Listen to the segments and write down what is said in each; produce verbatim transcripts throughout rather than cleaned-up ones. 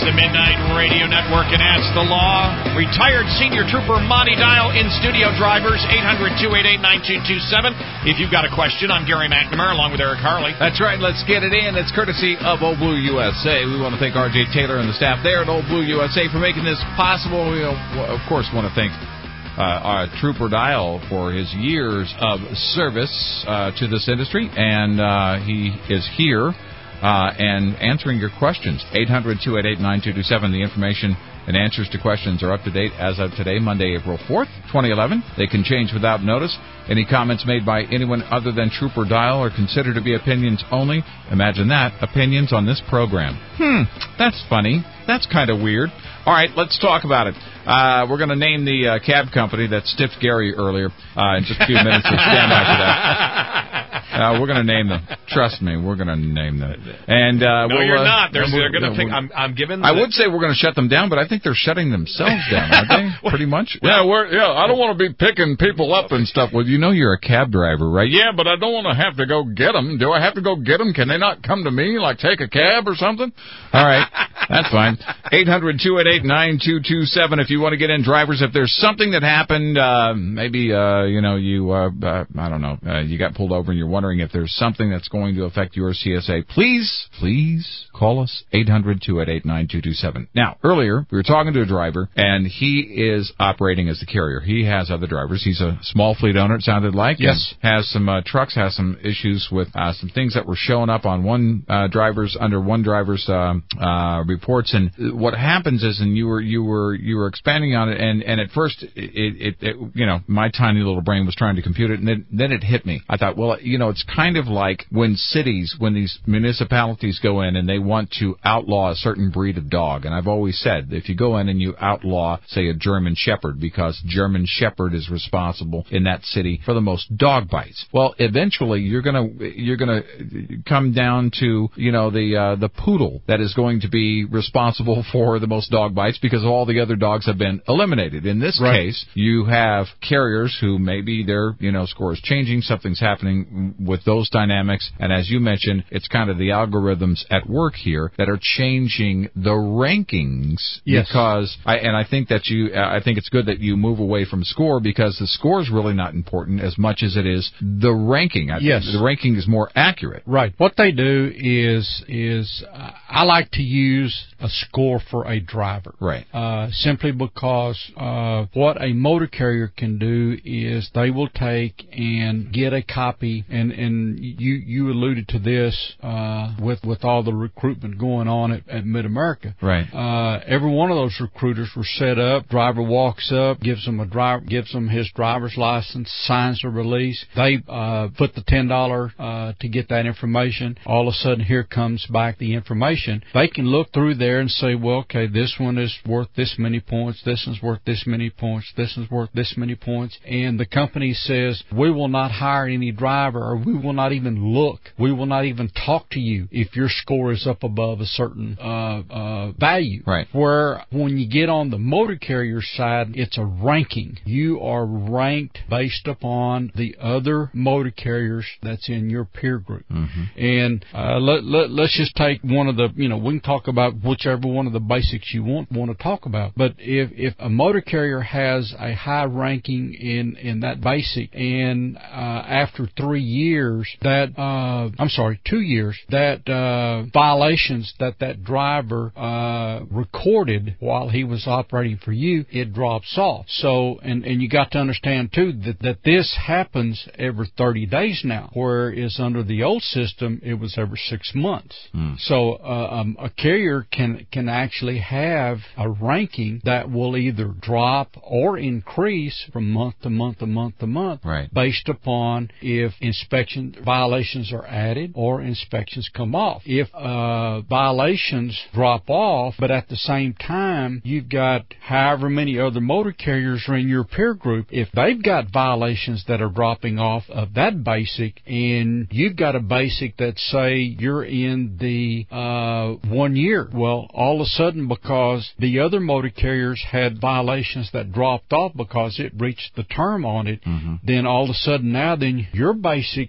the Midnight Radio Network, and Ask the Law. Retired Senior Trooper Monty Dial in studio. Drivers, eight hundred, two eight eight, nine two two seven. If you've got a question, I'm Gary McNamara along with Eric Harley. That's right. Let's get it in. It's courtesy of Old Blue U S A. We want to thank R J Taylor and the staff there at Old Blue U S A for making this possible. We, of course, want to thank Uh, our Trooper Dial for his years of service uh, to this industry, and uh, he is here uh, and answering your questions. eight hundred, two eight eight, nine two two seven. The information and answers to questions are up to date as of today, Monday, April fourth, twenty eleven. They can change without notice. Any comments made by anyone other than Trooper Dial are considered to be opinions only. Imagine that, opinions on this program. Hmm, that's funny. That's kind of weird. All right, let's talk about it. Uh, we're going to name the uh, cab company that stiffed Gary earlier uh, in just a few minutes. So stand by for that. Uh, we're going to name them. Trust me, we're going to name them. And uh, no, we'll, you're uh, not. They're, they're going to no, pick. I'm, I'm giving. I would say we're going to shut them down, but I think they're shutting themselves down, aren't they? Pretty much. Yeah, we're yeah. I don't want to be picking people up and stuff. Well, you know you're a cab driver, right? Yeah, but I don't want to have to go get them. Do I have to go get them? Can they not come to me, like take a cab or something? All right, that's fine. eight hundred, two eight eight, nine two two seven if you want to get in. Drivers, if there's something that happened, uh, maybe, uh, you know, you, uh, uh, I don't know, uh, you got pulled over and you're wondering if there's something that's going to affect your C S A, please, please call us, eight hundred, two eight eight, nine two two seven. Now, earlier, we were talking to a driver, and he is operating as the carrier. He has other drivers. He's a small fleet owner, it sounded like. Yes. Has some uh, trucks, has some issues with uh, some things that were showing up on one uh, driver's, under one driver's um, uh, reports. And what happens is, and you were, you were, you were expanding on it, and, and at first, it, it, it, you know, my tiny little brain was trying to compute it, and then, then it hit me. I thought, well, you know, it's kind of like when cities, when these municipalities go in and they want to outlaw a certain breed of dog. And I've always said, if you go in and you outlaw, say, a German Shepherd, because German Shepherd is responsible in that city for the most dog bites. Well, eventually, you're gonna, you're gonna come down to, you know, the, uh, the poodle that is going to be responsible for the most dog bites because all the other dogs have been eliminated. In this right. case, you have carriers who maybe their, you know, score is changing, something's happening with those dynamics, and as you mentioned, it's kind of the algorithms at work here that are changing the rankings. Yes. Because, I, and I think that you, I think it's good that you move away from score, because the score is really not important as much as it is the ranking. I yes. think the ranking is more accurate. Right. What they do is, is uh, I like to use a score for a driver. Right. Uh, simply because uh, what a motor carrier can do is they will take and get a copy, and, and you you alluded to this uh, with with all the recruitment going on at, at Mid-America. Right. Uh, every one of those recruiters were set up. Driver walks up, gives them a driver, gives them his driver's license, signs the release. They uh, put the ten dollars uh, to get that information. All of a sudden, here comes back the information. They can look through there and say, well, okay, this one is worth this many points, this one's worth this many points, this one's worth this many points, and the company says, we will not hire any driver, or we will not even look, we will not even talk to you if your score is up above a certain uh, uh, value. Right. Where when you get on the motor carrier side, it's a ranking. You are ranked based upon the other motor carriers that's in your peer group. Mm-hmm. And uh, let, let, let's just take one of the, you know, we can talk about whichever one of the basics you want want to talk about. But if if a motor carrier has a high ranking in in that basic, and uh, after three years that uh, I'm sorry, two years that uh, violations that that driver uh, recorded while he was operating for you, it drops off. So and and you got to understand too that that this happens every thirty days now, whereas under the old system it was every six months. Mm. So uh, um, a carrier can can actually have a ranking that will either drop or increase from month to month to month to month, right, based upon if inspection violations are added or inspections come off. If uh, violations drop off, but at the same time you've got however many other motor carriers are in your peer group, if they've got violations that are dropping off of that basic, and you've got a basic that say you're in the uh, one year, well, all of a sudden, because the other motor carriers had violations that dropped off because it reached the term on it, mm-hmm. then all of a sudden now then your basic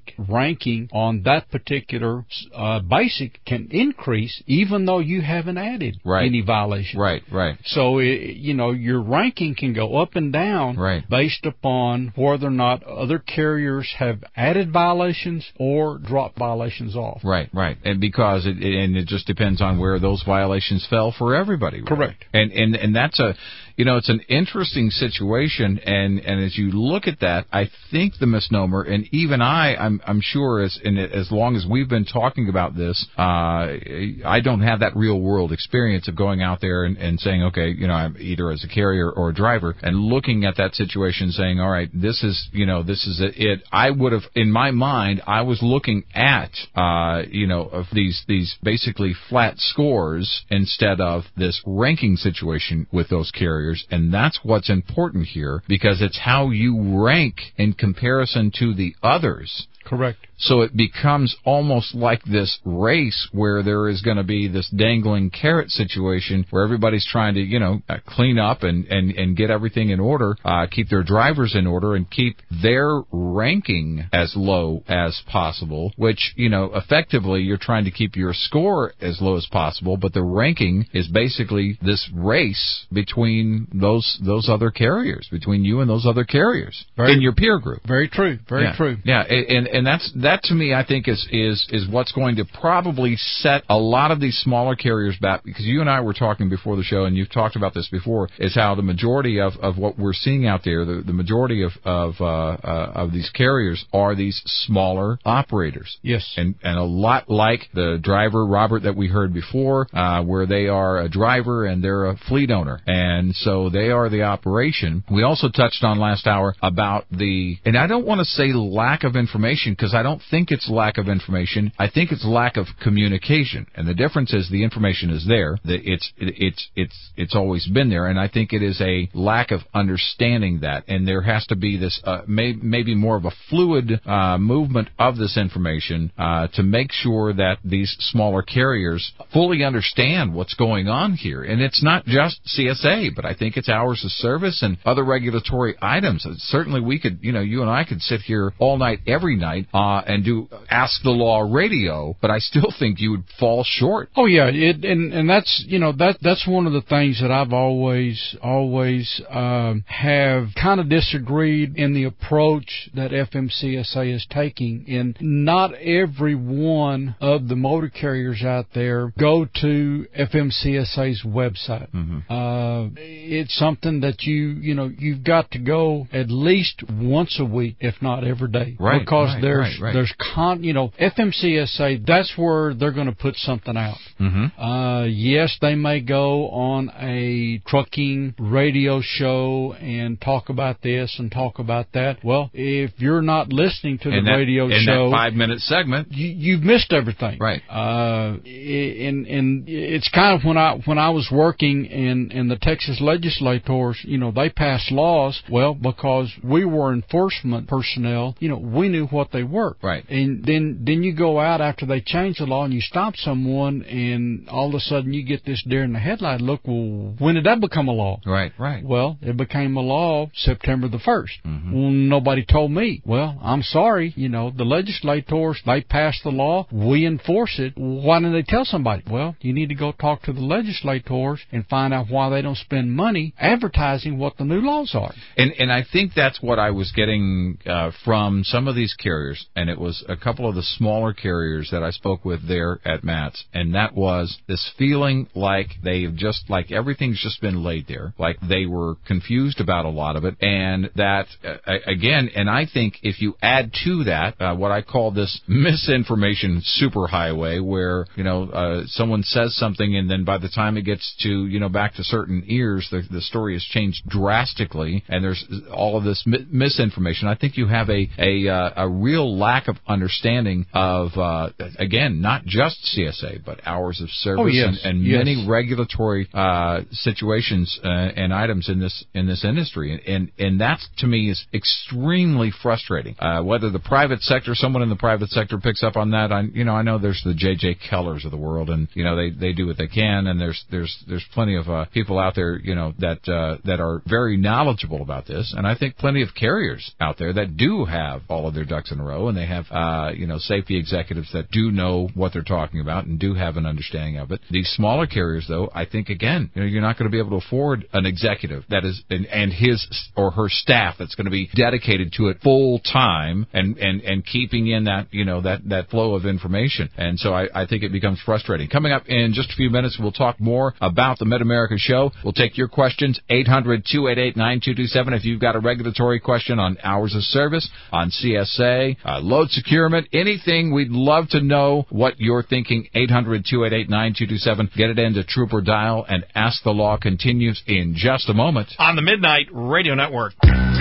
basic ranking on that particular uh, basic can increase even though you haven't added right. any violations. Right, right. So, it, you know, your ranking can go up and down right. based upon whether or not other carriers have added violations or dropped violations off. Right, right. And because it, and it just depends on where those violations fell for everybody. Really. Correct. And, and, and that's a, you know, it's an interesting situation, and, and as you look at that, I think the misnomer, and even I, I'm, I'm sure as, and as long as we've been talking about this, uh, I don't have that real world experience of going out there and, and saying, okay, you know, I'm either as a carrier or a driver, and looking at that situation saying, all right, this is, you know, this is it. I would have, in my mind, I was looking at, uh, you know, of these, these basically flat scores instead of this ranking situation with those carriers. And that's what's important here, because it's how you rank in comparison to the others. Correct. So it becomes almost like this race where there is going to be this dangling carrot situation where everybody's trying to, you know, uh, clean up and, and, and get everything in order, uh, keep their drivers in order, and keep their ranking as low as possible, which, you know, effectively you're trying to keep your score as low as possible, but the ranking is basically this race between those those other carriers, between you and those other carriers very, in your peer group. Very true. Very yeah. true. Yeah, and and that's that to me, I think is is is what's going to probably set a lot of these smaller carriers back, because you and I were talking before the show, and you've talked about this before, is how the majority of, of what we're seeing out there, the, the majority of of uh, uh, of these carriers are these smaller operators. Yes, and and a lot like the driver Robert that we heard before, uh, where they are a driver and they're a fleet owner, and so they are the operation. We also touched on last hour about the, and I don't want to say lack of information, because I don't think it's lack of information. I think it's lack of communication. And the difference is the information is there. It's it's it's it's always been there, and I think it is a lack of understanding that. And there has to be this uh, may, maybe more of a fluid uh, movement of this information uh, to make sure that these smaller carriers fully understand what's going on here. And it's not just C S A, but I think it's hours of service and other regulatory items. Certainly, we could, you know, you and I could sit here all night, every night, uh, and do Ask the Law radio, but I still think you would fall short. Oh yeah, it, and and that's you know that that's one of the things that I've always always um, have kind of disagreed in the approach that F M C S A is taking. In not every one of the motor carriers out there go to F M C S A's website. Mm-hmm. Uh, it's something that you you know you've got to go at least once a week, if not every day, right? Because right, there's right, right. there's con you know F M C S A, that's where they're going to put something out. Mm-hmm. Uh, yes, they may go on a trucking radio show and talk about this and talk about that. Well, if you're not listening to the in that, radio in show, that five minute segment, you, you've missed everything. Right. Uh, and and it's kind of when I when I was working in in the Texas legislators, you know, they passed laws. Well, because we were enforcement personnel, you know, we knew what they were. Right. And then then you go out after they change the law and you stop someone, and all of a sudden you get this deer in the headlight look. Well, when did that become a law? Right. Right. Well, it became a law September the first. Mm-hmm. Well, nobody told me. Well, I'm sorry. You know, the legislators, they passed the law. We enforce it. Why didn't they tell somebody? Well, you need to go talk to the legislators and find out why they don't spend money advertising what the new laws are. And and I think that's what I was getting uh, from some of these carriers, and it was a couple of the smaller carriers that I spoke with there at Matt's, and that was this feeling like they've just, like everything's just been laid there, like they were confused about a lot of it, and that, uh, again, and I think if you add to that uh, what I call this misinformation superhighway, where, you know, uh, someone says something, and then by the time it gets to, you know, back to certain ears, the, the story has changed drastically, and there's all of this mi- misinformation. I think you have a a, uh, a real lack of understanding of, uh, again, not just C S A, but hours of service oh, yes. and, and yes. many regulatory uh, situations uh, and items in this in this industry, and and, and that to me is extremely frustrating. Uh, whether the private sector, someone in the private sector picks up on that, I you know I know there's the J J Kellers of the world, and you know they, they do what they can, and there's there's there's plenty of uh, people out there you know that uh, that are very knowledgeable about this, and I think plenty of carriers out there that do have all of their ducks in a row, and they have, uh, you know, safety executives that do know what they're talking about and do have an understanding of it. These smaller carriers, though, I think, again, you know, you're not going to be able to afford an executive that is, and, and his or her staff that's going to be dedicated to it full time and, and, and keeping in that, you know, that, that flow of information. And so I, I think it becomes frustrating. Coming up in just a few minutes, we'll talk more about the Mid-America Show. We'll take your questions, eight hundred, two eight eight, nine two two seven. If you've got a regulatory question on hours of service, on C S A, uh, load securement, anything, we'd love to know what you're thinking. eight hundred, two eight eight, nine two two seven. Get it into Trooper Dial, and Ask the Law continues in just a moment. On the Midnight Radio Network.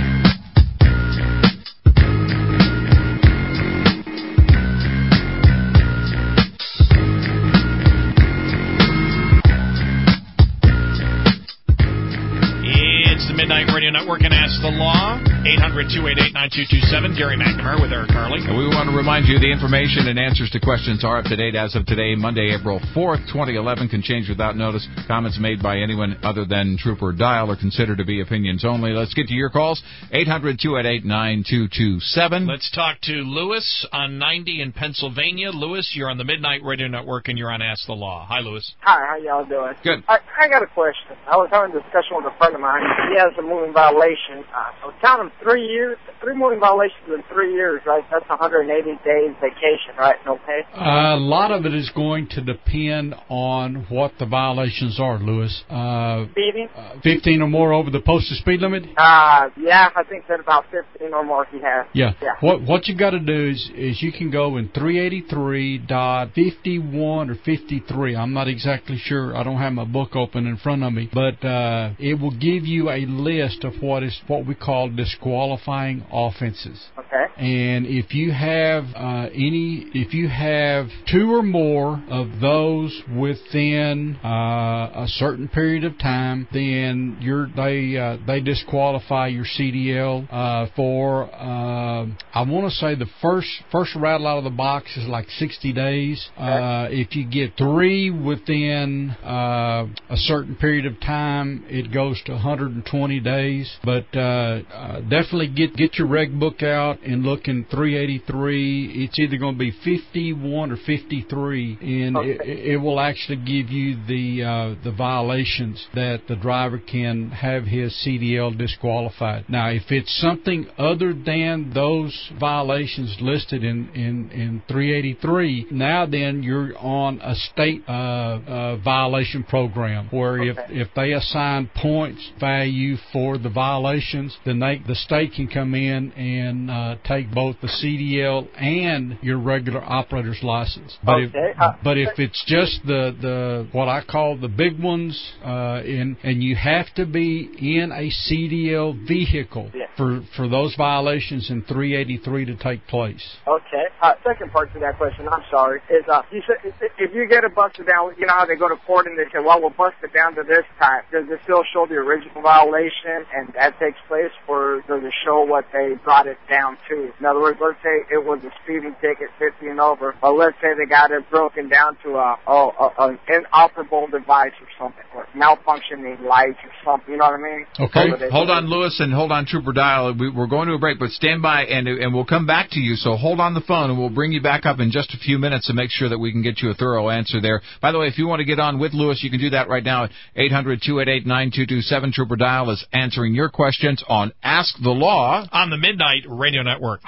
Midnight Radio Network and Ask the Law. eight hundred, two eight eight, nine two two seven. Gary McNamara with Eric Carley. And we want to remind you the information and answers to questions are up to date as of today, Monday, April fourth, twenty eleven. Can change without notice. Comments made by anyone other than Trooper Dial are considered to be opinions only. Let's get to your calls. eight hundred, two eight eight, nine two two seven. Let's talk to Lewis on ninety in Pennsylvania. Lewis, you're on the Midnight Radio Network and you're on Ask the Law. Hi, Lewis. Hi, how y'all doing? Good. I, I got a question. I was having a discussion with a friend of mine. He has a moving violation. Uh, so count him three years, three moving violations in three years, right? That's one hundred eighty days vacation, right? No pay? Uh, a lot of it is going to depend on what the violations are, Lewis. Uh, Speeding? Uh, fifteen or more over the posted speed limit? Uh, yeah, I think that about fifteen or more he has. Yeah. yeah. What what you got to do is, is you can go in three eighty-three point fifty-one or fifty-three. I'm not exactly sure. I don't have my book open in front of me, but uh, it will give you a list of what is what we call disqualifying offenses. Okay. And if you have uh, any, if you have two or more of those within uh, a certain period of time, then you're they uh, they disqualify your C D L uh, for uh, I want to say the first first rattle out of the box is like sixty days. Uh, if you get three within uh, a certain period of time, it goes to one hundred twenty days. But uh, uh, definitely get get your reg book out and look in three eighty-three. It's either going to be fifty-one or fifty-three, and okay. it, it will actually give you the uh, the violations that the driver can have his C D L disqualified. Now, if it's something other than those violations listed in, in, in three eighty-three, now then you're on a state uh, uh, violation program where okay. if, if they assign points value for the violations, then they, the state can come in and uh, take both the C D L and your regular operator's license. But okay. if uh, but if it's just the, the what I call the big ones, uh, in, and you have to be in a C D L vehicle yeah. for, for those violations in three eighty-three to take place. Okay. Uh, second part to that question, I'm sorry, is uh, you said if you get it busted down, you know how they go to court and they say, well, we'll bust it down to this time. Does it still show the original violation and that takes place, or does it show what they brought it down to? In other words, let's say it was a speeding ticket, fifty and over, or let's say they got it broken down to a, a, a an inoperable device or something, or malfunctioning lights or something. You know what I mean? Okay. Hold, hold on, Lewis, and hold on, Trooper Dial. We, we're going to a break, but stand by, and and we'll come back to you. So hold on the phone, and we'll bring you back up in just a few minutes to make sure that we can get you a thorough answer there. By the way, if you want to get on with Lewis, you can do that right now at eight hundred, two eight eight, nine two two seven. Trooper Dial is answering your questions on Ask the Law on the Midnight Radio Network.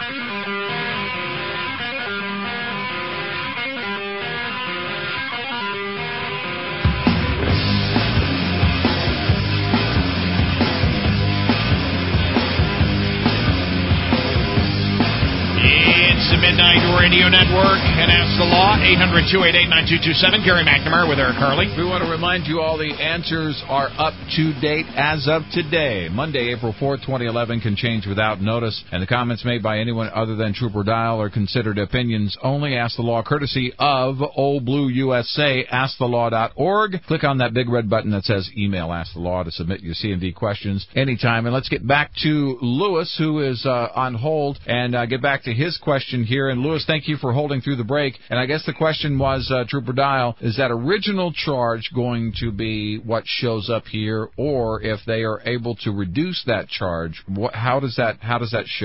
It's the Midnight Radio Network and Ask the Law, eight hundred, two eight eight, nine two two seven. Gary McNamara with Eric Carley. We want to remind you all the answers are up to date as of today. Monday, April fourth, twenty eleven can change without notice, and the comments made by anyone other than Trooper Dial are considered opinions only. Ask the Law courtesy of Old Blue U S A, ask the law dot org. Click on that big red button that says Email Ask the Law to submit your C and D questions anytime. And let's get back to Lewis, who is uh, on hold, and uh, get back to his question here. And Lewis, thank you for holding through the break. And I guess the question was, uh, Trooper Dial, is that original charge going to be what shows up here, or if they are able to reduce that charge, what, how does that how does that show?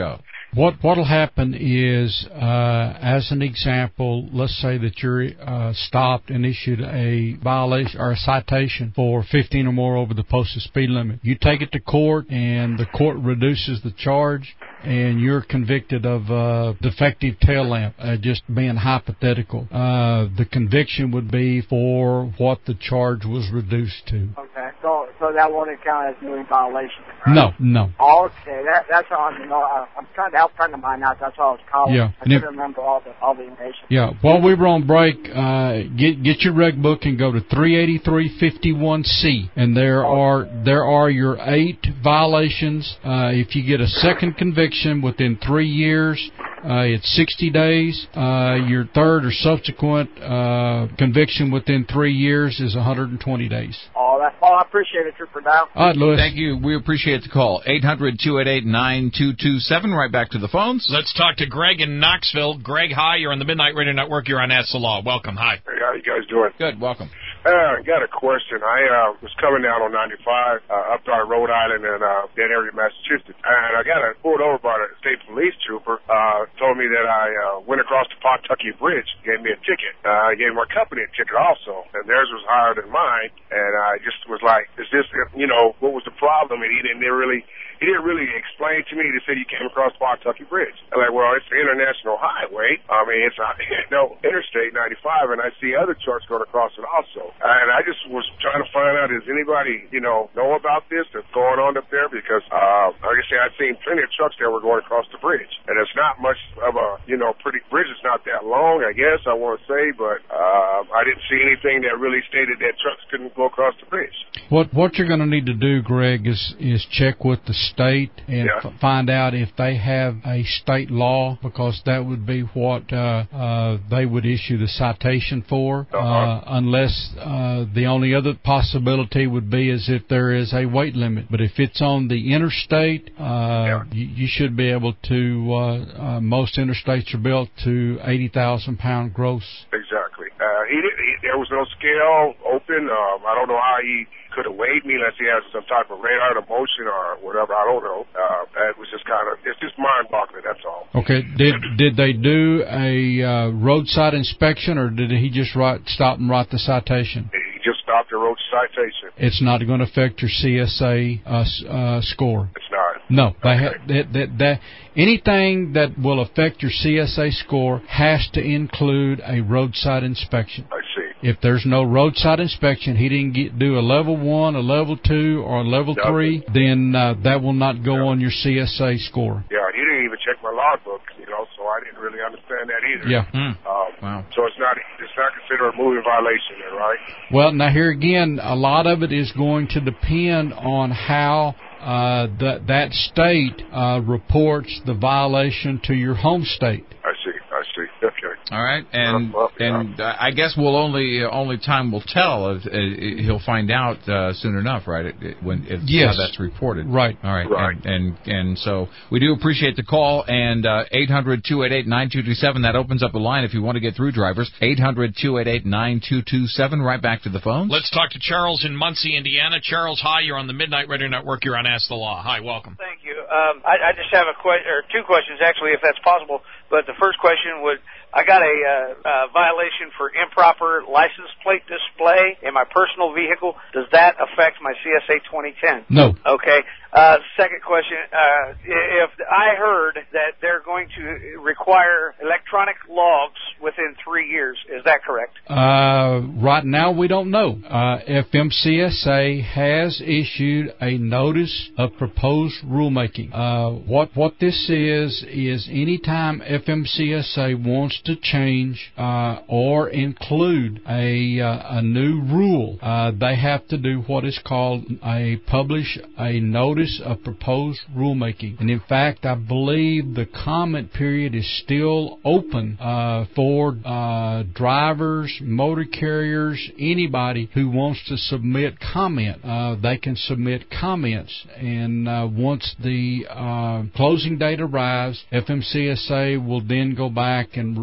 What what'll happen is, uh, as an example, let's say that you're uh, stopped and issued a violation or a citation for fifteen or more over the posted speed limit. You take it to court, and the court reduces the charge, and you're convicted of uh, defective tail lamp, uh, just being hypothetical. Uh, the conviction would be for what the charge was reduced to. Okay, so so that won't count as doing violation, right? No, no. Okay, that, that's all I know. I, I'm trying to help a friend of mine out. That's all I was calling. Yeah. I couldn't remember all the all the information. Yeah. While we were on break, uh, get get your reg book and go to three eighty-three fifty-one C, and there are there are your eight violations. Uh, if you get a second conviction within three years, uh, it's sixty days. Uh, your third or subsequent uh, conviction within three years is one hundred twenty days. Oh, that. Oh, I appreciate it, Trooper Dow. All right, Lewis. Thank you. We appreciate the call. eight hundred, two eight eight, nine two two seven. Right back to the phones. Let's talk to Greg in Knoxville. Greg, hi. You're on the Midnight Radio Network. You're on Ask the Law. Welcome. Hi. Hey, how you guys doing? Good. Welcome. Uh, I got a question. I uh, was coming down on ninety-five uh, up to Rhode Island and uh, that area, Massachusetts, and I got pulled over by a state police trooper. Uh, told me that I uh, went across the Pawtucket Bridge, gave me a ticket. Uh, gave my company a ticket also, and theirs was higher than mine. And I just was like, "Is this, you know, what was the problem?" And he didn't really. He didn't really explain to me. He said he came across Pawtucket Bridge. I'm like, well, it's an international highway. I mean, it's not, no, Interstate ninety-five, and I see other trucks going across it also. And I just was trying to find out, does anybody, you know, know about this that's going on up there? Because, uh, like I said, I've seen plenty of trucks that were going across the bridge. And it's not much of a, you know, pretty bridge. It's not that long, I guess, I want to say, but uh, I didn't see anything that really stated that trucks couldn't go across the bridge. What what you're going to need to do, Greg, is is check with the state and yeah. f- find out if they have a state law, because that would be what uh, uh, they would issue the citation for. Uh-huh. Uh, unless uh, the only other possibility would be is if there is a weight limit. But if it's on the interstate, uh, yeah. you, you should be able to. Uh, uh, most interstates are built to eighty thousand pound gross. Exactly. Uh, he, did, he there was no scale open. Um, I don't know how he could have weighed me unless he has some type of radar to motion or whatever. I don't know. Uh, it was just kind of, it's just mind-boggling, that's all. Okay. Did did they do a uh, roadside inspection, or did he just write, stop and write the citation? He just stopped the road citation. It's not going to affect your C S A uh, uh, score. It's not. No. They Okay. ha- that, that, that, anything that will affect your C S A score has to include a roadside inspection. I see. If there's no roadside inspection, he didn't get, do a level one, a level two, or a level Nothing. three, then uh, that will not go Yeah. on your C S A score. Yeah, he didn't even check my logbook, you know, so I didn't really understand that either. Yeah. Mm. Um, Wow. So it's not it's not considered a moving violation then, right? Well, now here again, a lot of it is going to depend on how uh, that that state uh, reports the violation to your home state. I see. I see. Okay. All right, and Well, yeah. and uh, I guess we'll only uh, only time will tell. If, uh, he'll find out uh, soon enough, right? It, it, when if Yes. how that's reported. Right. All right. Right. And, and and so we do appreciate the call. And uh, eight hundred, two eight eight, nine two two seven, that opens up the line if you want to get through, drivers. eight hundred, two eight eight, nine two two seven. Right back to the phones. Let's talk to Charles in Muncie, Indiana. Charles, hi. You're on the Midnight Radio Network. You're on Ask the Law. Hi, welcome. Thank you. Um, I, I just have a que- or two questions, actually, if that's possible. But the first question would, I got a uh, uh, violation for improper license plate display in my personal vehicle. Does that affect my C S A twenty ten? No. Okay. Uh, second question, uh, if I heard that they're going to require electronic logs within three years, is that correct? Uh, right now, we don't know. Uh, F M C S A has issued a notice of proposed rulemaking. Uh, what what this is is anytime F M C S A wants to change uh, or include a uh, a new rule, uh, they have to do what is called a publish a notice of proposed rulemaking. And in fact, I believe the comment period is still open uh, for uh, drivers, motor carriers, anybody who wants to submit comment. Uh, they can submit comments, and uh, once the uh, closing date arrives, F M C S A will then go back and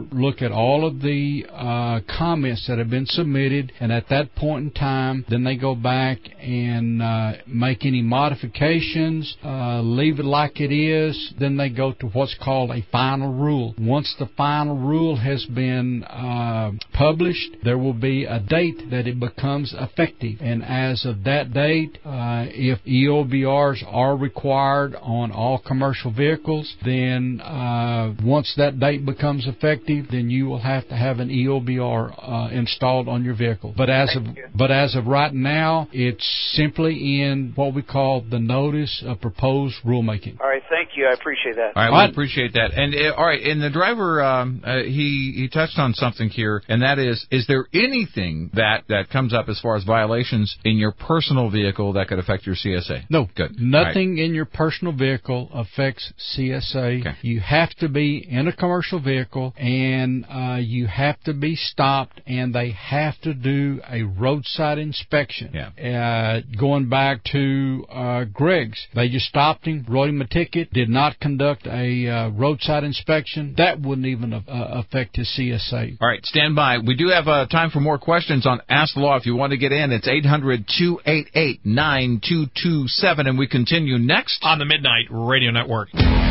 look at all of the uh, comments that have been submitted, and at that point in time, then they go back and uh, make any modifications, uh, leave it like it is, then they go to what's called a final rule. Once the final rule has been uh, published, there will be a date that it becomes effective, and as of that date, uh, if E O B Rs are required on all commercial vehicles, then uh, once that date becomes effective, then you will have to have an E O B R uh, installed on your vehicle. But as Thank of you. but as of right now, it's simply in what we call the notice of proposed rulemaking. All right, thank you. I appreciate that. All right, What? we appreciate that. And uh, all right, and the driver, um, uh, he he touched on something here, and that is: is there anything that that comes up as far as violations in your personal vehicle that could affect your C S A? No, Good. Nothing in your personal vehicle affects C S A. Okay. You have to be in a commercial vehicle, and uh, you have to be stopped, and they have to do a roadside inspection. Yeah. Uh, going back to uh, Greg's, they just stopped him, wrote him a ticket, did not conduct a uh, roadside inspection. That wouldn't even uh, affect his C S A. All right, stand by. We do have uh, time for more questions on Ask the Law. If you want to get in, it's eight hundred, two eight eight, nine two two seven, and we continue next on the Midnight Radio Network.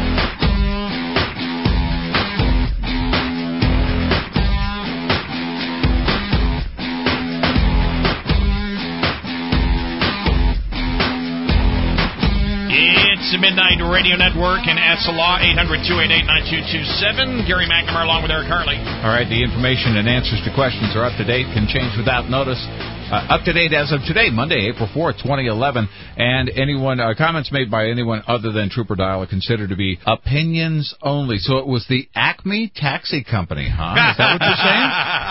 It's the Midnight Radio Network and Ask the Law, eight hundred, two eight eight, nine two two seven. Gary McNamara along with Eric Harley. All right, the information and answers to questions are up to date, can change without notice. Uh, up to date as of today, Monday, April fourth, twenty eleven. And anyone uh, comments made by anyone other than Trooper Dial are considered to be opinions only. So it was the Acme Taxi Company, huh? Is that what you're saying?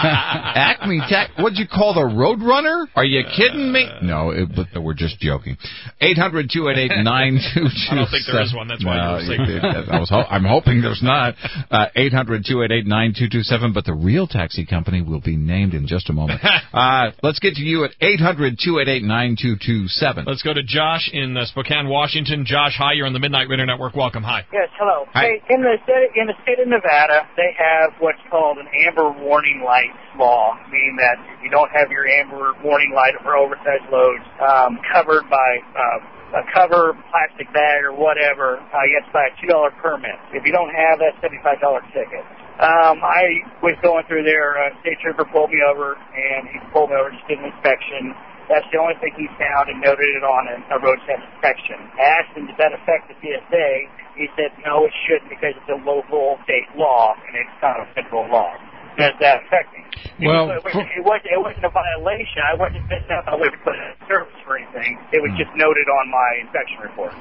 Acme Tax. What'd you call the Roadrunner? Are you kidding me? No, it, but we're just joking. eight hundred, two eight eight, nine two two seven. I don't think there is one. That's why no, you're saying it, I was ho- I'm hoping there's not. Uh, eight hundred, two eight eight, nine two two seven. But the real taxi company will be named in just a moment. Uh, let's get to you at eight hundred, two eight eight, nine two two seven. Let's go to Josh in uh, Spokane, Washington. Josh, hi. You're on the Midnight Radio Network. Welcome. Hi. Yes, hello. Hi. Hey, in the state in the state of Nevada, they have what's called an amber warning lights law, meaning that if you don't have your amber warning light for oversized loads um, covered by uh, a cover, plastic bag, or whatever, uh, you have to buy a two dollar permit. If you don't have that, seventy-five dollar ticket. Um, I was going through there. Uh, state trooper pulled me over, and he pulled me over, just did an inspection. That's the only thing he found and noted it on a, a roadside inspection. I asked him, does that affect the C S A? He said, no, it shouldn't because it's a local state law, and it's not a federal law. Does that affect me? Well, it, was, it, wasn't, it wasn't a violation. I wasn't missing out on a way to put it in service or anything. It was just noted on my inspection report.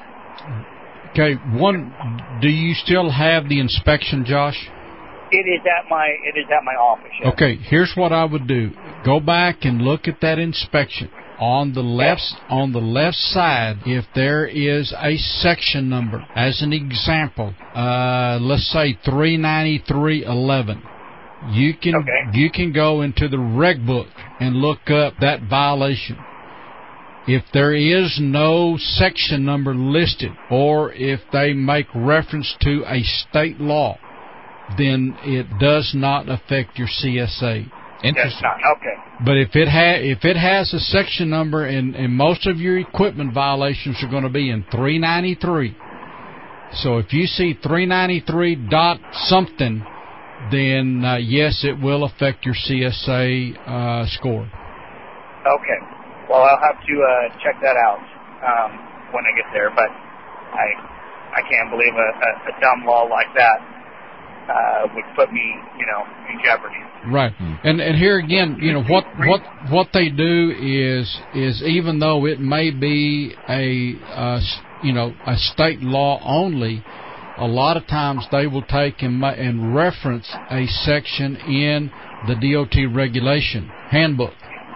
Okay, one, do you still have the inspection, Josh? It is at my it is at my office. Yes. Okay, here's what I would do. Go back and look at that inspection. On the left on the left side, if there is a section number, as an example, uh, let's say three ninety-three eleven, you can Okay. you can go into the reg book and look up that violation. If there is no section number listed, or if they make reference to a state law, then it does not affect your C S A. That's Interesting. not okay. But if it ha- if it has a section number, and, and most of your equipment violations are going to be in three ninety-three. So if you see three ninety-three dot something, then uh, yes, it will affect your C S A uh, score. Okay. Well, I'll have to uh, check that out um, when I get there. But I I can't believe a, a, a dumb law like that uh, would put me, you know, in jeopardy. Right, and and here again, you know what what what they do is is even though it may be a uh, you know a state law only, a lot of times they will take and ma- and reference a section in the D O T regulation handbook.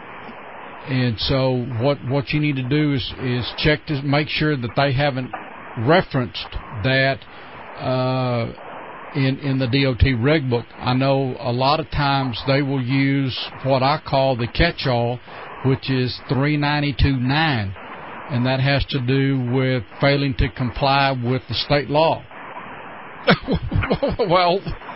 And so what what you need to do is is check to make sure that they haven't referenced that. Uh, In, in the D O T reg book. I know a lot of times they will use what I call the catch-all, which is three ninety-two nine, and that has to do with failing to comply with the state law. Well,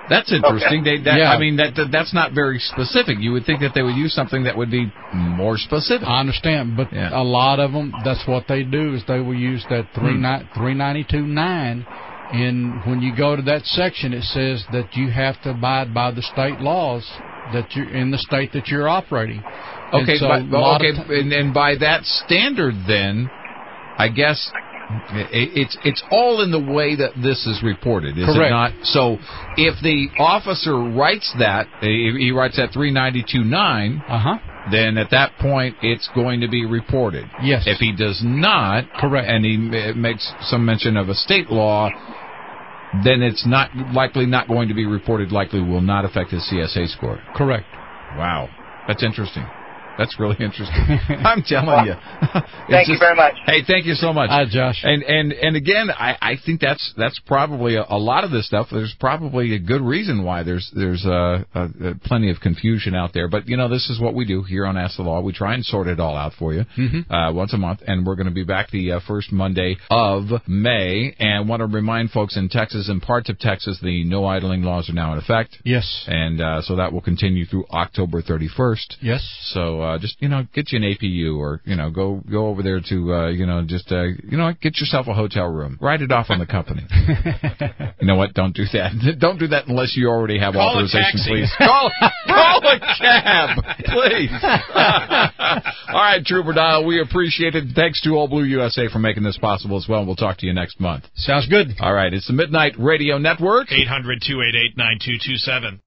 That's interesting. Okay. They, that, Yeah. I mean, that, that that's not very specific. You would think that they would use something that would be more specific. I understand, but Yeah. a lot of them, that's what they do, is they will use that three ninety-two nine, and when you go to that section, it says that you have to abide by the state laws that you're in the state that you're operating. And Okay, so but, a well, lot okay, of ti- and, and by that standard, then, I guess it, it's it's all in the way that this is reported, is Correct. it not? So, if the officer writes that, he, he writes that three ninety-two nine, Uh-huh. then at that point it's going to be reported. Yes. If he does not, Correct. and he ma- makes some mention of a state law, then it's not likely not going to be reported. Likely will not affect his C S A score. Correct. Wow, that's interesting. That's really interesting. I'm telling you. Thank you very much. Hey, thank you so much. Hi, Josh. And and and again, I, I think that's that's probably a, a lot of this stuff. There's probably a good reason why there's there's uh, uh, uh, plenty of confusion out there. But you know, this is what we do here on Ask the Law. We try and sort it all out for you Mm-hmm. uh, once a month, and we're going to be back the uh, first Monday of May. And want to remind folks in Texas and parts of Texas, the no idling laws are now in effect. Yes. And uh, so that will continue through October thirty-first. Yes. So uh, just, you know, get you an A P U, or, you know, go go over there to, uh, you know, just, uh, you know, get yourself a hotel room. Write it off on the company. You know what? Don't do that. Don't do that unless you already have Call a authorization, taxi. please. Call, call a cab, please. All right, Trooper Dial, we appreciate it. Thanks to All Blue U S A for making this possible as well. We'll talk to you next month. Sounds good. All right, it's the Midnight Radio Network. eight hundred two eight eight nine two two seven.